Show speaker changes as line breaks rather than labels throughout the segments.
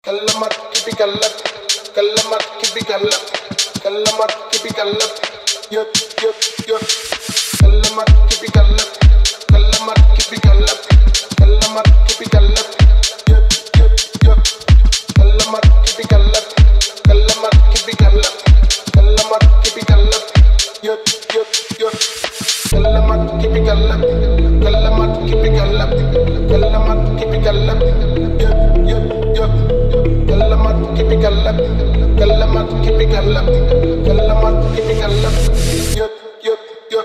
Kalamat kipikalap, kalamat kipikalap, kalamat kipikalap, yup yup yup. Kalamat kipikalap, kalamat kipikalap, kalamat kipikalap, yup yup yup. Kalamat kipikalap, kalamat kipikalap, kalamat kipikalap, yup yup yup. Kalamat kipikalap, kalamat kipikalap, kalamat kipikalap, yup yup yup. Kalamat kipikalap, kalamat kipikalap, kalamat kipikalap, yup yup yup.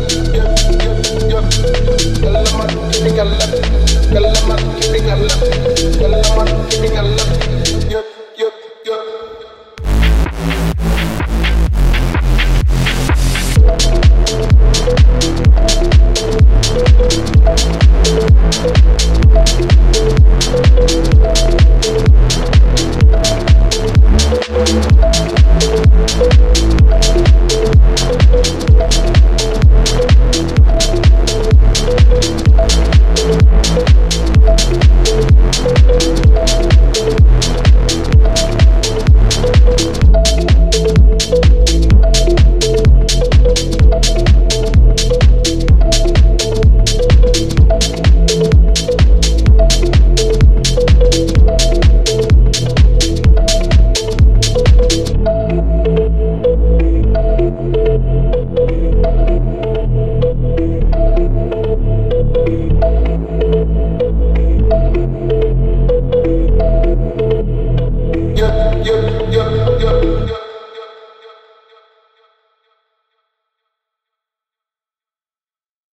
Kalamat kipikalap,